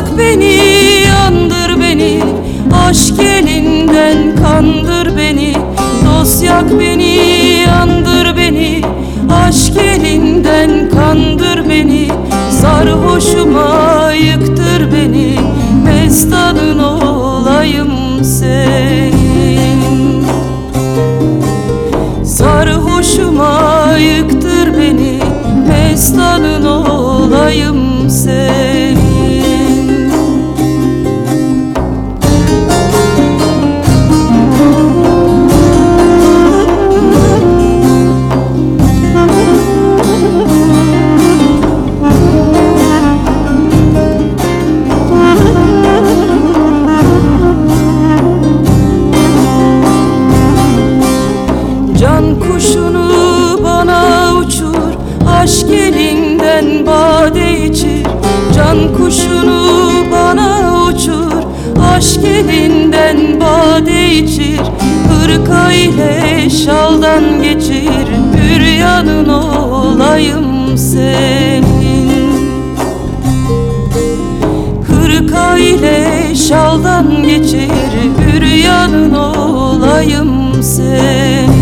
yak beni, yandır beni, aşk elinden kandır beni. Dost yak beni, yandır beni, aşk elinden kandır beni. Sarhoşuma yıktır beni, mestanın olayım senin. Sarhoşuma yıktır beni, mestanın olayım senin. Can kuşunu bana uçur, aşk elinden bade içir. Can kuşunu bana uçur, aşk elinden bade içir. Hırka ile şaldan geçir, büryanın olayım senin. Hırka ile şaldan geçir, büryanın olayım senin.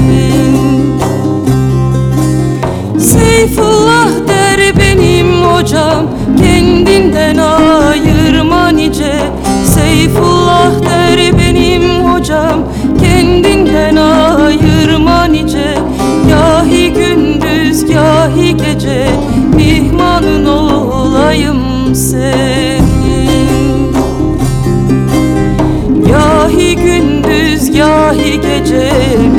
Seyfullah der benim hocam, kendinden ayırma nice. Seyfullah der benim hocam, kendinden ayırma nice. Gahi gündüz gahi gece, mihmanın olayım senin. Gahi gündüz gahi gece,